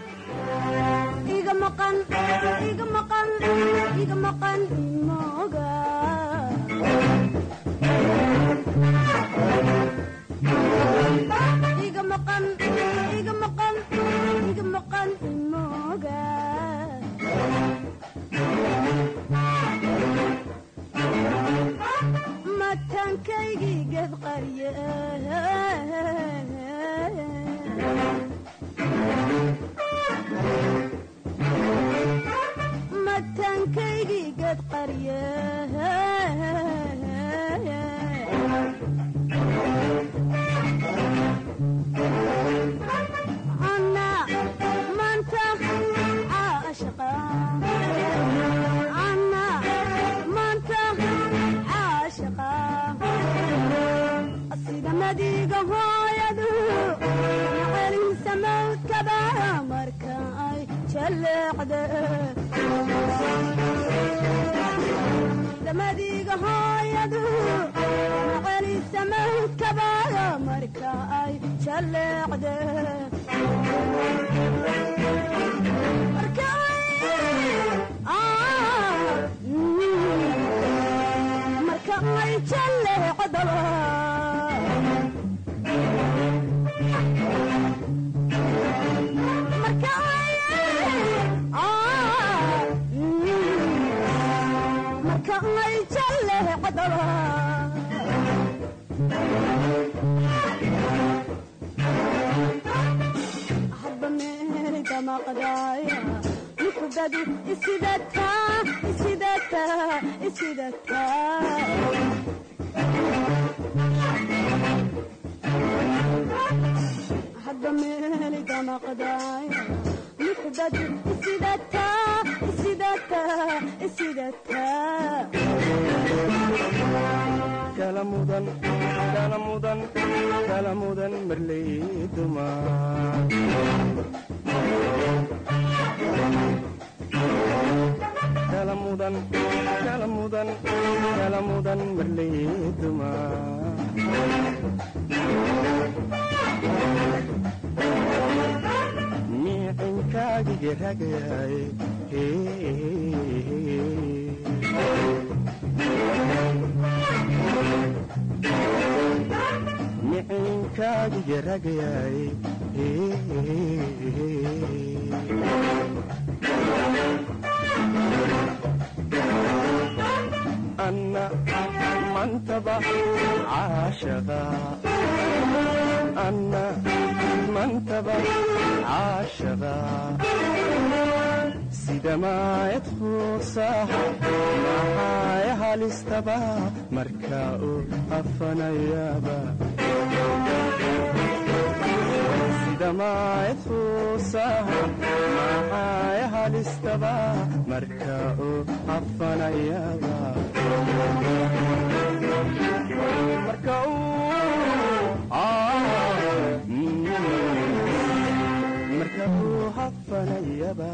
marka uu hafanayaba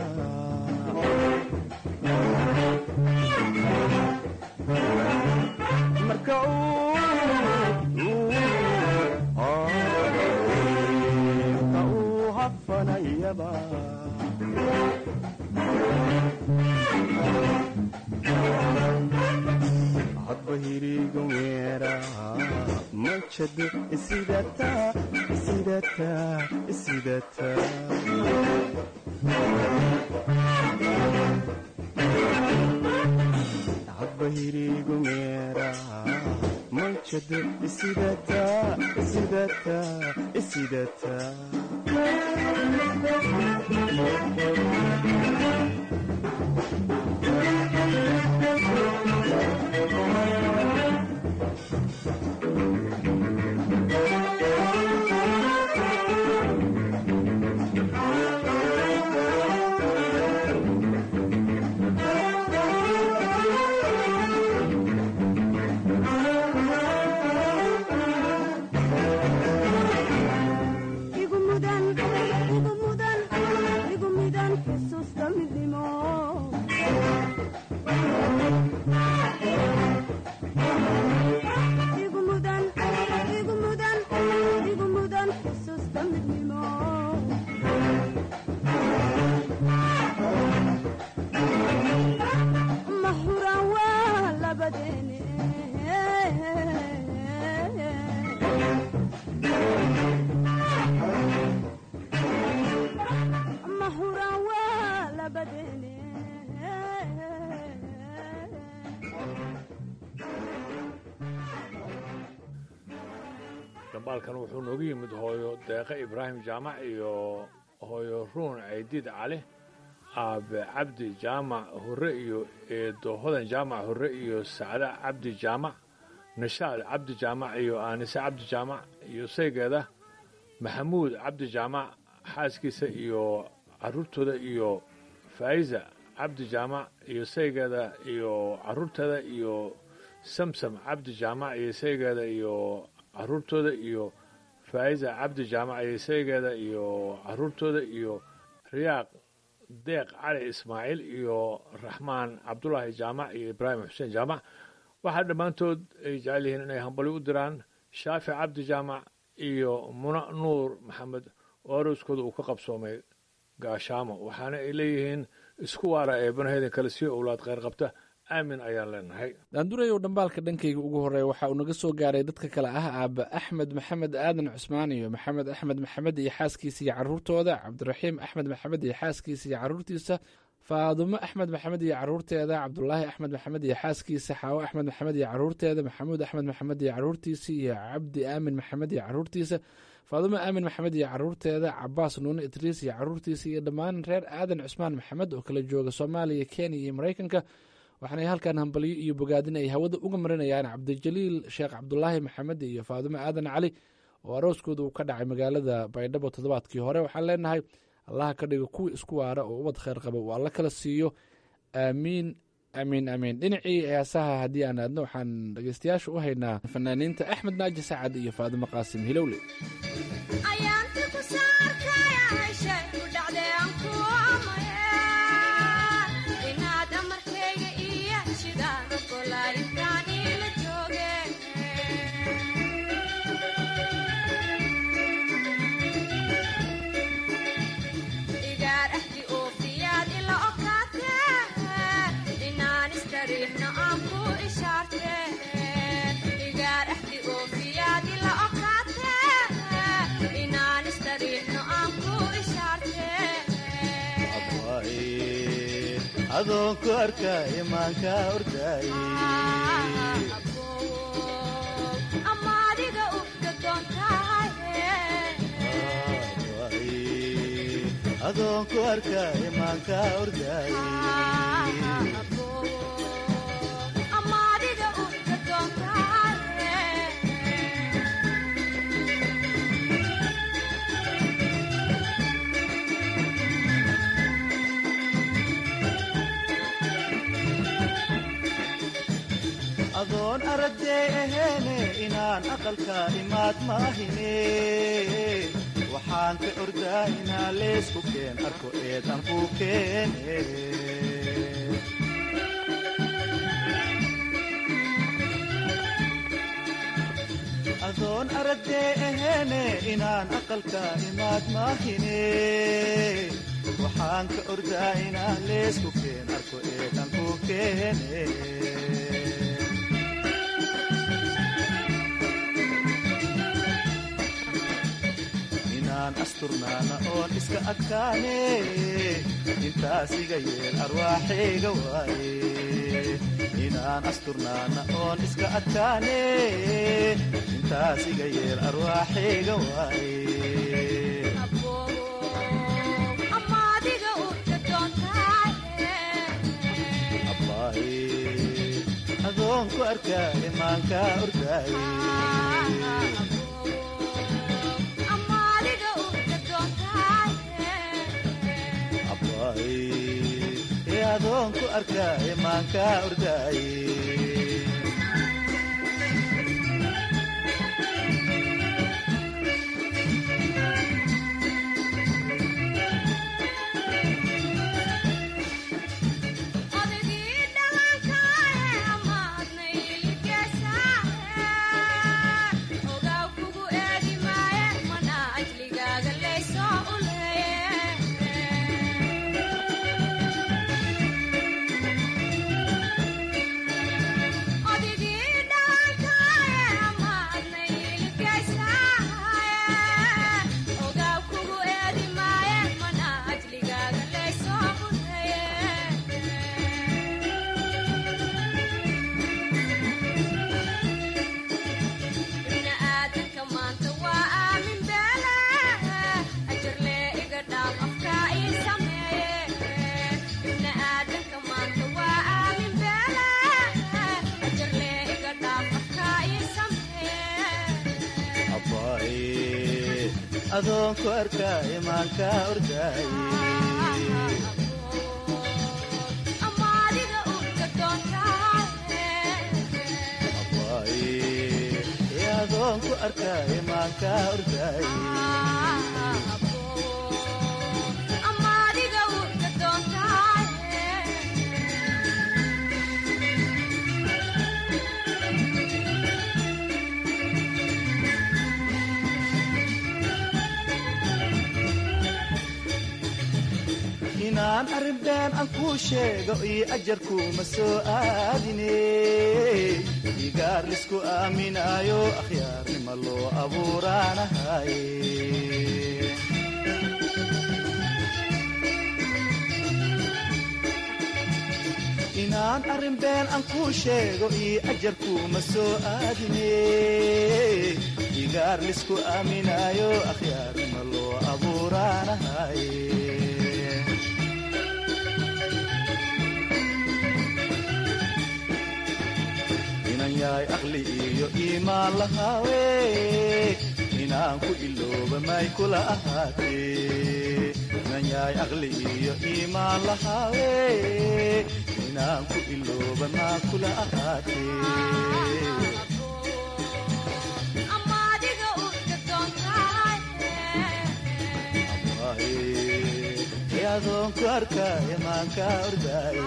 marka uu hafanayaba hadba hiriga weeraha manjado isidata hadba hirigu meeraha manjado isidata
dambaalkan wuxuu noogu yimid hooyo deeqe ibraahim jaamac iyo hooyo ruun caydiid cali aabe cabdi jaamac hore iyo eedo hodan jaamac hore iyo sacda cabdi jaamac nashaad cabdi jaamac iyo aanise cabdi jaamac iyo saygeeda maxamuud cabdi jaamac xaaskiisa iyo carruurtooda iyo faa'iza cabdi jaamac iyo saygeeda iyo carruurteeda iyo samsam cabdi jaamac iyo saygeeda iyo carruurtooda iyo faa'iza cabdi jaamac iyo saygeeda iyo carruurtooda iyo riyaaq deeq cali ismaaciil iyo raxmaan cabdulaahi jaamac iyo ibraahim xuseen jaamac waxaa dhammaantood ay jecel yihiin inay hambali u diraan shaafi cabdi jaamac iyo muna nuur maxamed oo arooskooda uu ka qabsoomay gaashaamo waxaana ay leeyihiin isku waara eebanaheydin kale sii owlaad kheyr qabta aamin ayaan leenahay
daandurayow dhambaalka dhankayga ugu horreeya waxaa uu naga soo gaaray dadka kale ah aaba axmed maxamed aadan cusmaan iyo maxamed axmed maxamed iyo xaaskiisa iyo carruurtooda cabdiraxiim axmed maxamed iyo xaaskiisa iyo carruurtiisa faadumo axmed maxamed iyo carruurteeda cabdulaahi axmed maxamed iyo xaaskiisa xaawo axmed maxamed iyo carruurteeda maxamuud axmed maxamed iyo carruurtiisa iyo cabdi aamin maxamed iyo carruurtiisa faadumo aamin maxamed iyo carruurteeda cabaas nuune idriis iyo carruurtiisa iyo dhammaan reer aadan cusmaan maxamed oo kala jooga soomaaliya kenya iyo maraykanka waxaanay halkan hambalyo iyo bogaadin ay hawada uga marinayaan cabdijaliil sheekh cabdulaahi maxamed iyo faadumo aadan cali oo arooskooda uu ka dhacay magaalada baydhabo toddobaadkii hore waxaan leenahay allaha ka dhigo kuwii isku waara oo ubad kheyr qaba uu alla kala siiyo aamiin amiin amiin dhinacii heesaha haddii aan aadno waxaan dhegeystayaasha u haynaa fanaaniinta axmed naaji sacad iyo faadumo qaasim hilowle
adoonku arkaa imaanka ordaaye
amaadiga ufka doontahaye
adoonku arkaa imaanka ordaaye
amaadiga ufka doontahaye
adoonku adoon aragtay aheene inaan aqalka imaad maahine waxaan ka ordaa inaan leysku keen arko eedan ku keene adoon aragtay aheene inaan aqalka imaad maahine waxaan ka ordaa inaan leysku keen arko eedan ku keene inaan asturnaana oon iska adkaane intaas iga yeel arwaaxayga waaye inaan asturnaana oon iska adkaane intaas iga yeel arwaaxayga waaye adoon ku arkaaye maanka ordaaye adoon ku arkaaye maanka ordaaye adoon ku arkaaye maanka ordaaye adoon ku arkaaye maanka ordaaye inaan arrinbeen aan kuu sheego iyo ajarkuuma soo aadine igaar lisku aaminaayo akhyaarnima loo abuuraanahaye inaan arrinbeen aan kuu sheego iyo ajarkuuma soo aadine igaar lisku aaminaayo akhyaarnima loo abuuraanahaye yaay aqli iyo iimaan lahaawe inaan ku ilooba may kula ahaatee inan yaay aqli iyo iimaan lahaawe inaan ku ilooba maa kula ahaatee adoon ku arkaaye maanka ordaaye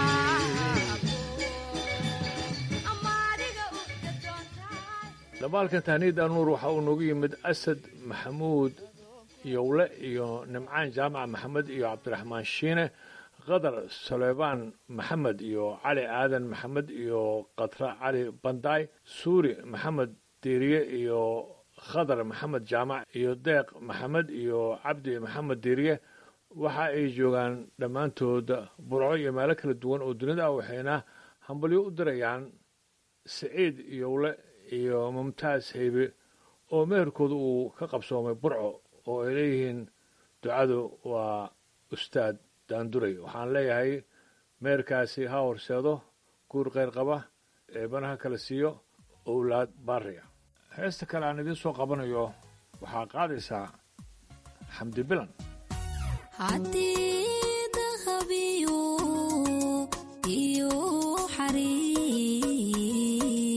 dabaalkan tahniid anuur waxa uu noogu yimid asad maxamuud yowle iyo nimcaan jaamaca maxamed iyo cabdiraxmaan shiine qadar suleybaan maxamed iyo cali aadan maxamed iyo qatra cali bandaay suuri maxamed diiriye iyo khadar maxamed jaamac iyo deeq maxamed iyo cabdi maxamed diiriye waxa ay joogaan dhammaantooda burco iyo meelo kala duwan oo dunida ah waxayna hambalyo u dirayaan siciid yowle iyo mumtaas haybe oo meherkooda uu ka qabsoomay burco oo ay leeyihiin ducadu waa ustaad daanduray waxaan leeyahay meherkaasi ha horseedo guur kheyr qaba eebanaha kala siiyo owlaad baariya heesta kale aan idiin soo qabanayo waxaa qaadaysaa xamdi bilan
dahabiyo iyo xariir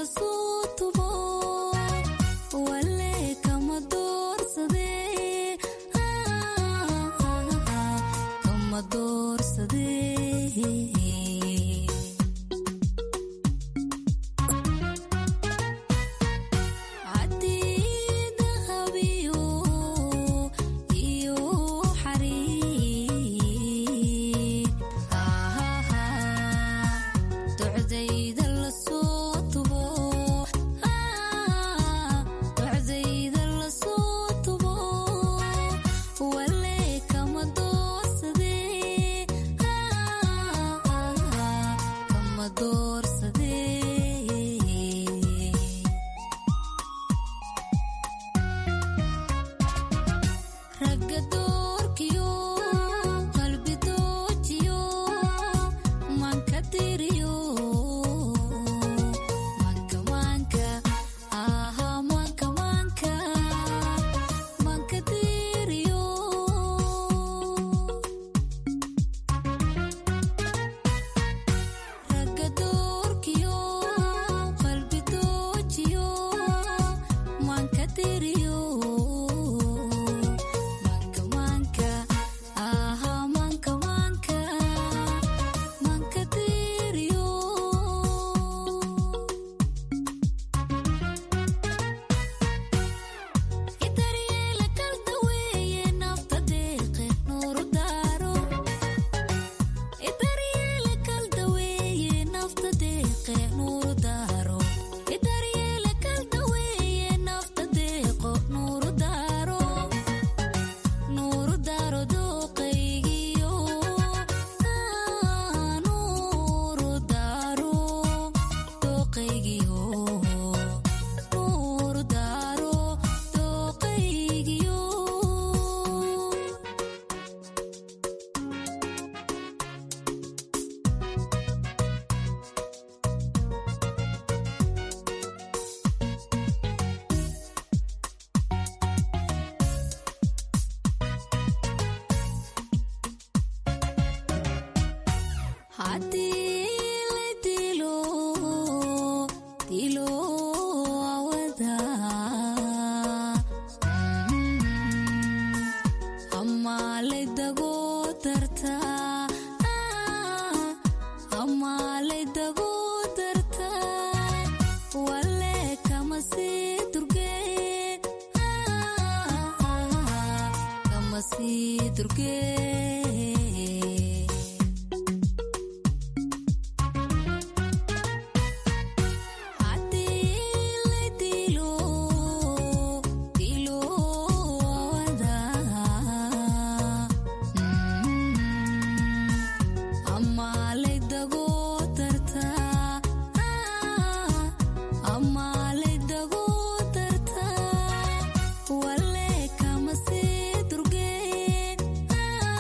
Wale kama si durge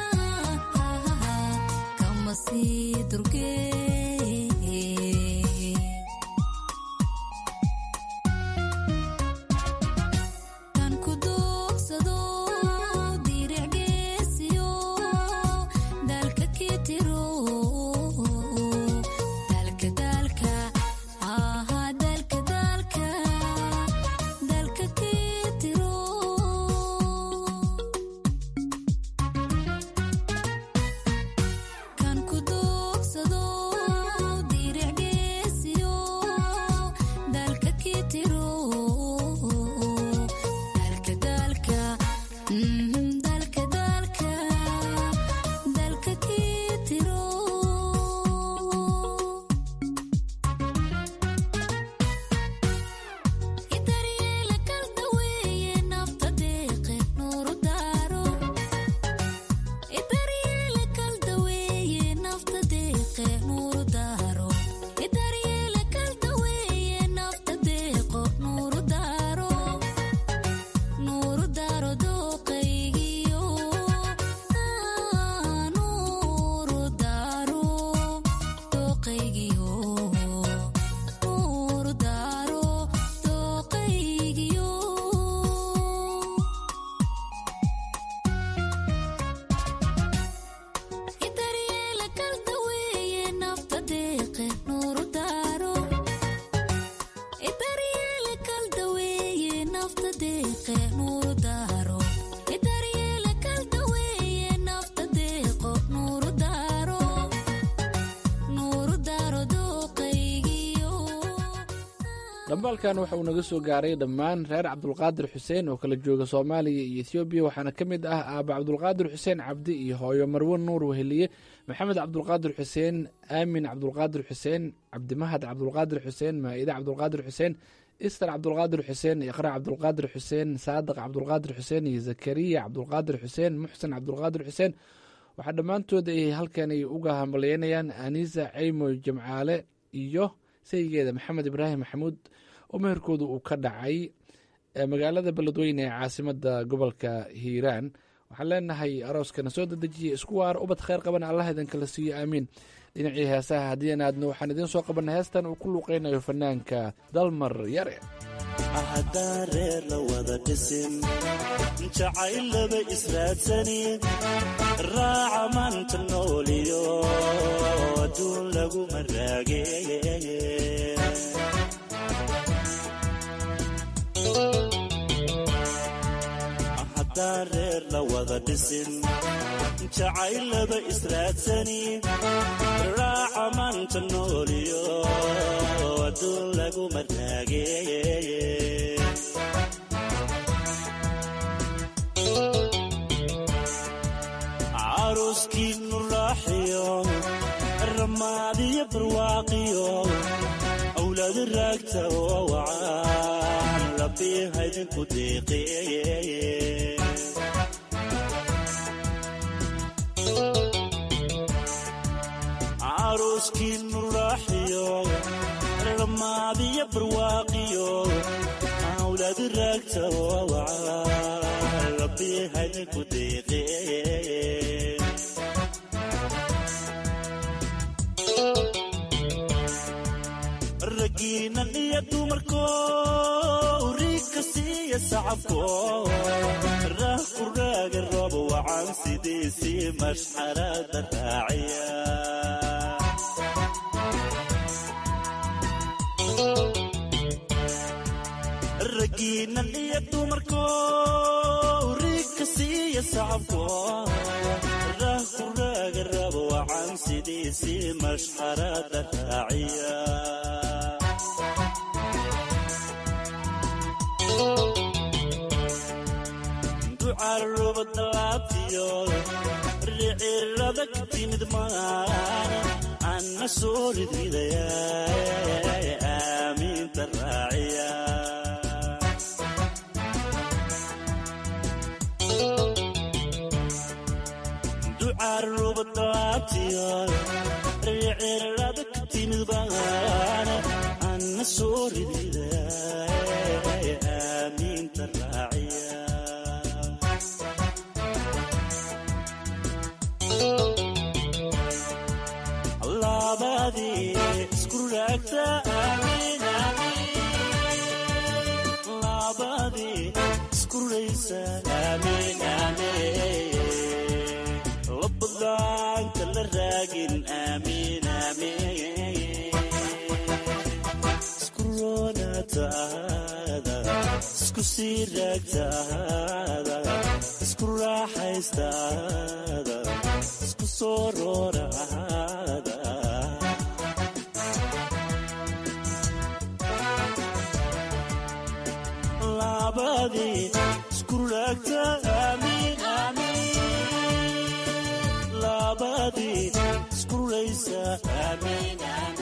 dhambaalkan waxa uu naga soo gaaray dhammaan reer cabdulqaadir xuseen oo kala jooga soomaaliya iyo etoobiya waxaana ka mid ah aaba cabdulqaadir xuseen cabdi iyo hooyo marwe nuur weheliye maxamed cabdulqaadir xuseen aamin cabdulqaadir xuseen cabdimahad cabdulqaadir xuseen maa'ide cabdulqaadir xuseen ister cabdulqaadir xuseen iqra cabdulqaadir xuseen saadiq cabdulqaadir xuseen iyo zakariya cabdulqaadir xuseen muxsen cabdulqaadir xuseen waxaa dhammaantood ay halkan ay uga hambalyeynayaan anisa ceymo jamcaale iyo saygeeda maxamed ibraahim maxamuud oo meherkooda uu ka dhacay magaalada beledweyne ee caasimada gobolka hiiraan waxaan leenahay arooskana soo dadejiya isku waar ubad kheyr qabana allah idinkala siiyo aamiin dhinacii heesaha haddii aan aadno waxaan idiin soo qabanay heestan uu ku luuqeynayo fanaanka dalmar yare
haddaan reer la wada dhisin jacayl laba israadsanin raaca maanta nooliyo adduun laguma raageye haddaan reer la wada dhisin jacayl laba israadsanin raaca maanta nooliyo adduun laguma raageye caruskiinu raaxiyo ramaadiyo barwaaqiyo awlaadu raagta oo wacaan rabbi haydinku deeqeeye caruskiinu raaxiyo ramaadiyo barwaaqiyo awlaadu raagta oo wacaan rabbi haydinku deeqeeye ragiinan iyo dumarko riigka siiya sacabko raah ku raaga roob wacan sidiisii mashxarada raaciya ragiinan iyo dumarko riigka siiya sacabko raah ku raaga roob wacan sidiisii mashxarada raaciya ducaruba dalaabtiyo ricirada ka timid maana anna soo ridridaya aamiinta raaciya ducaruba dalaabtiyo ricirada ka timid maana anna soo ridridaya aamiinta raaciya labadii isku raagta amiin labadii isku raysa amiin labadaanka la raagin amiin isku roonaataada isku sii raagtaada isku raaxaystaada isku soo rooraada labadii isku raagta amiin labadii isku raysa amiin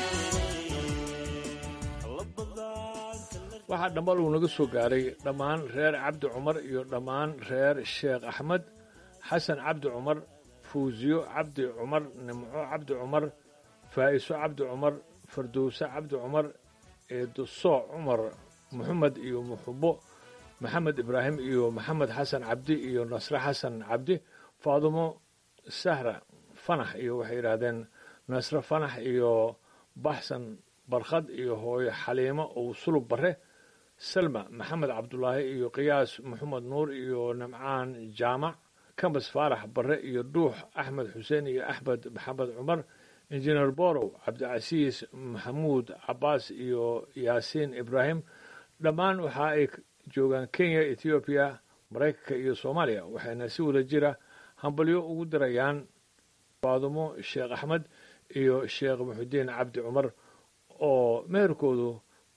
waxaa dhambal uu naga soo gaaray dhammaan reer cabdi cumar iyo dhammaan reer sheekh axmed xasan cabdi cumar fuusiyo cabdi cumar nimco cabdi cumar faa'iso cabdi cumar fardowse cabdi cumar eedusooc cumar moxamed iyo muxubo maxamed ibraahim iyo maxamed xasan cabdi iyo nasre xasan cabdi faadumo sahra fanax iyo waxay yidhaahdeen nasre fanax iyo baxsan barkhad iyo hooyo xaliimo ou sulub barre salma maxamed cabdulaahi iyo qiyaas maxamed nuur iyo nimcaan jaamac kambas faarax barre iyo dhuux axmed xuseen iyo axmed maxamed cumar injineer borow cabdicasiis maxamuud cabaas iyo yaasiin ibraahim dhammaan waxa ay joogaan kenya ethoobiya maraykanka iyo soomaaliya waxayna si wada jira hambalyo ugu dirayaan faadumo sheekh axmed iyo sheekh muxudiin cabdi cumar oo meherkoodu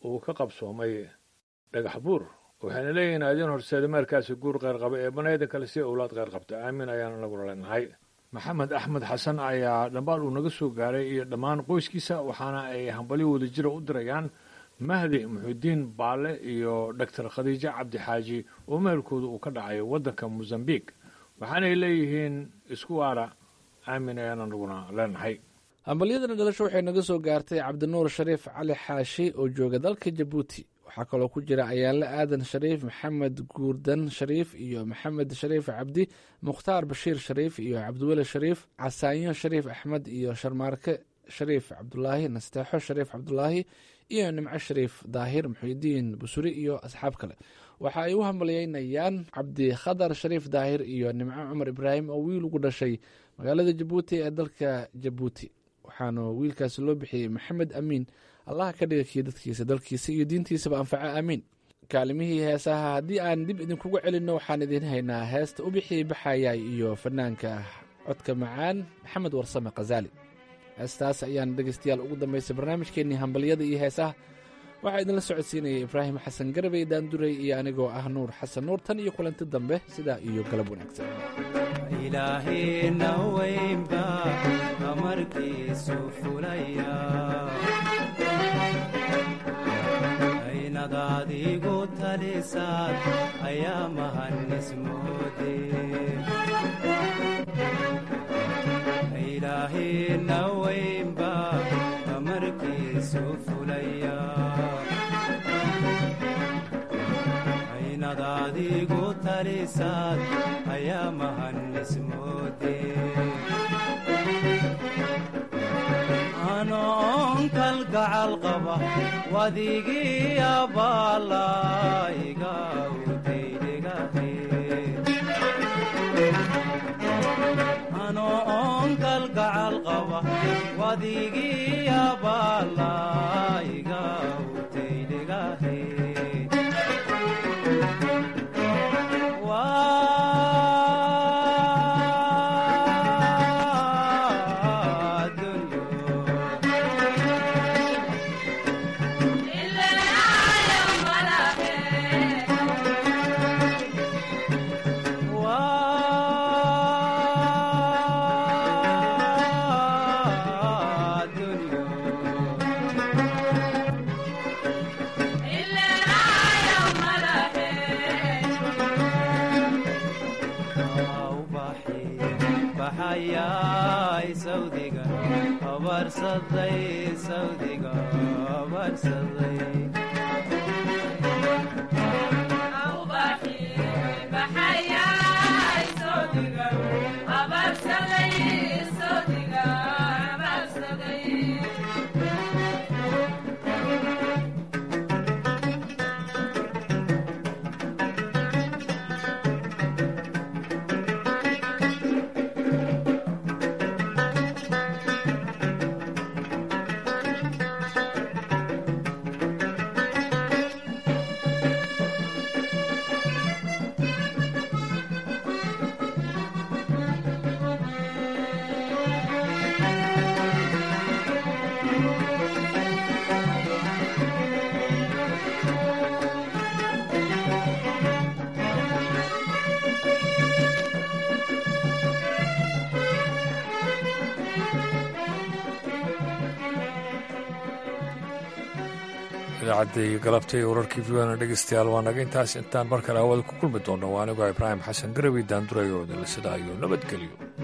uu ka qabsoomay dhagax buur waxayna leeyihiin aadin horseeda meerkaasi guur qayrqaba ee banayda kale si owlaad qayr qabta aamin ayaana nagula leenahay maxamed axmed xasan ayaa dhambaal uu naga soo gaaray iyo dhammaan qoyskiisa waxaana ay hambalyo wadajira u dirayaan mahdi muxuudiin baale iyo doctor khadiijo cabdi xaaji oo meelkooda uu ka dhacay waddanka mosambique waxaanay leeyihiin isku waara aamin ayaana naguna leenahay
hambalyadana dhalasho waxay naga soo gaartay cabdinuur shariif cali xaashi oo jooga dalka jabuuti waxaa kaloo ku jira ayaanle aadan shariif maxamed guurdan shariif iyo maxamed shariif cabdi mukhtaar bashiir shariif iyo cabdiweli shariif casaanyo shariif axmed iyo sharmaarke shariif cabdulaahi nasteexo shariif cabdulaahi iyo nimco shariif daahir muxuudiin busuri iyo asxaab kale waxa ay u hambalyeynayaan cabdi khadar shariif daahir iyo nimco cumar ibraahim oo wiil ugu dhashay magaalada jabuuti ee dalka jabuuti waxaana wiilkaasi loo bixiyey maxamed amiin allaha ka dhiga kii dadkiisa dalkiisa iyo diintiisaba anfaco aamiin kaalimihii heesaha haddii aan dib idinkugu celinno waxaan idiin haynaa heesta u bixii baxayay iyo fanaanka codka macaan maxamed warsame khazaali heestaas ayaan dhegaystayaal ugu dambaysay barnaamijkeennii hambalyada iyo heesaha waxaa idinla socodsiinaya ibraahim xasan garabey daanduray iyo anigoo ah nuur xasan nuur tan iyo kulanti dambe sidaa iyo galab wanaagsan
ilaahina weynba amarkiisu fulaya aynad adigu talisaad ayaa mahanismoode ilaahina weynba amarkiisu fulaya aynad adigu talisaad ayaa mahanismoode anoon kalgacal qaba wadigii abaalaiga udaydegahe anoon kalgacal qaba wadigii abaalaiga udaydegahe sawdiga abarsaday
idaacadii galabtay wararkii viyona dhegeystayaal waa naga intaas intaan mar kale hawada ku kulmi doonno waa anigoo ibraahim xasan garawi daanduray oo idinla sidaa iyo nabadgelyo